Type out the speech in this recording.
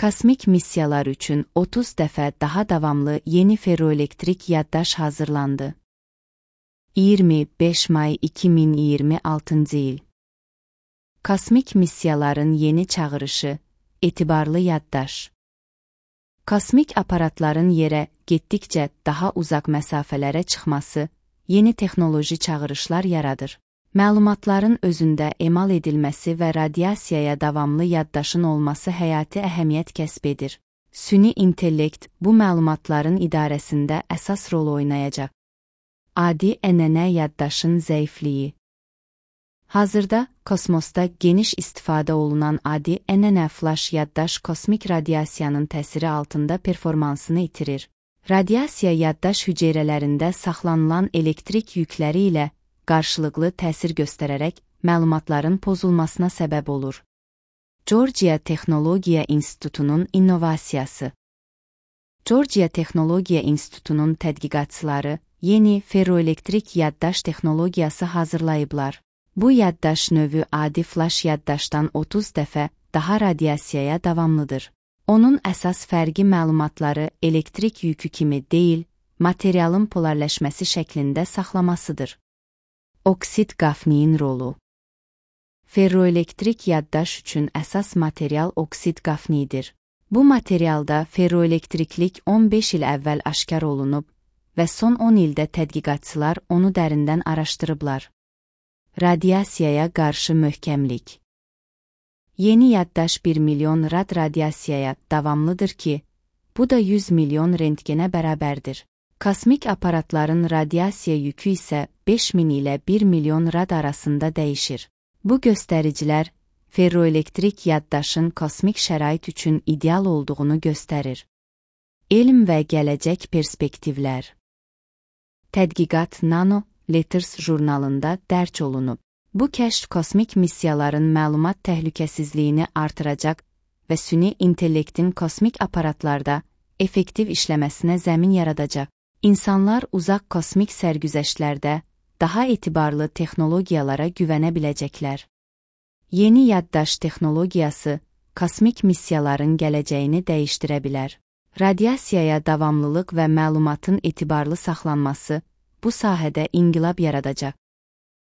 Kosmik missiyalar üçün 30 dəfə daha davamlı yeni ferroelektrik yaddaş hazırlandı. 25 may 2026 il. Kosmik missiyaların yeni çağırışı, etibarlı yaddaş. Kosmik aparatların yerə getdikcə daha uzaq məsafələrə çıxması, yeni texnoloji çağırışlar yaradır. Məlumatların özündə emal edilməsi və radiasiyaya davamlı yaddaşın olması həyati əhəmiyyət kəsb edir. Süni intellekt bu məlumatların idarəsində əsas rol oynayacaq. Adi ənənə yaddaşın zəifliyi. Hazırda kosmosda geniş istifadə olunan adi ənənə flash yaddaş kosmik radiasiyanın təsiri altında performansını itirir. Radiasiya yaddaş hüceyrələrində saxlanılan elektrik yükləri ilə qarşılıqlı təsir göstərərək məlumatların pozulmasına səbəb olur. Georgia Texnologiya İnstitutunun innovasiyası. Georgia Texnologiya İnstitutunun tədqiqatçıları yeni ferroelektrik yaddaş texnologiyası hazırlayıblar. Bu yaddaş növü adi flash yaddaşdan 30 dəfə daha radiasiyaya davamlıdır. Onun əsas fərqi məlumatları elektrik yükü kimi deyil, materialın polarləşməsi şəklində saxlamasıdır. Oksid qafniyin rolu. Ferroelektrik yaddaş üçün əsas material oksid qafnidir. Bu materialda ferroelektriklik 15 il əvvəl aşkar olunub və son 10 ildə tədqiqatçılar onu dərindən araşdırıblar. Radiasiyaya qarşı möhkəmlik. Yeni yaddaş 1 milyon rad radiasiyaya davamlıdır ki, bu da 100 milyon rentgenə bərabərdir. Kosmik aparatların radiasiya yükü isə 5000 ilə 1 milyon rad arasında dəyişir. Bu göstəricilər ferroelektrik yaddaşın kosmik şərait üçün ideal olduğunu göstərir. Elm və gələcək perspektivlər. Tədqiqat Nano Letters jurnalında dərc olunub. Bu kəşf kosmik missiyaların məlumat təhlükəsizliyini artıracaq və süni intellektin kosmik aparatlarda effektiv işləməsinə zəmin yaradacaq. İnsanlar uzaq kosmik sərgüzəştlərdə daha etibarlı texnologiyalara güvənə biləcəklər. Yeni yaddaş texnologiyası kosmik missiyaların gələcəyini dəyişdirə bilər. Radiasiyaya davamlılıq və məlumatın etibarlı saxlanması bu sahədə inqilab yaradacaq.